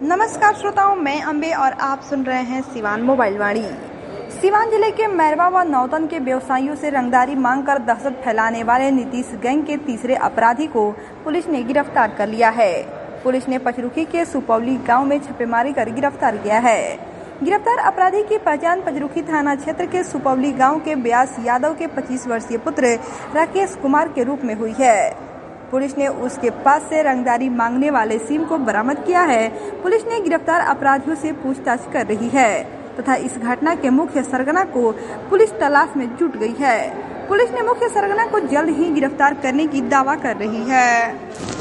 नमस्कार श्रोताओं, मैं अंबे और आप सुन रहे हैं सिवान मोबाइल वाणी। सिवान जिले के मैरवा व नौतन के व्यवसायियों से रंगदारी मांगकर दहशत फैलाने वाले नीतीश गैंग के तीसरे अपराधी को पुलिस ने गिरफ्तार कर लिया है। पुलिस ने पचरुखी के सुपौली गांव में छापेमारी कर गिरफ्तार किया है। गिरफ्तार अपराधी की पहचान पचरुखी थाना क्षेत्र के सुपौली गांव के व्यास यादव के 25 वर्षीय पुत्र राकेश कुमार के रूप में हुई है। पुलिस ने उसके पास से रंगदारी मांगने वाले सिम को बरामद किया है। पुलिस ने गिरफ्तार अपराधियों से पूछताछ कर रही है तथा इस घटना के मुख्य सरगना को पुलिस तलाश में जुट गई है। पुलिस ने मुख्य सरगना को जल्द ही गिरफ्तार करने की दावा कर रही है।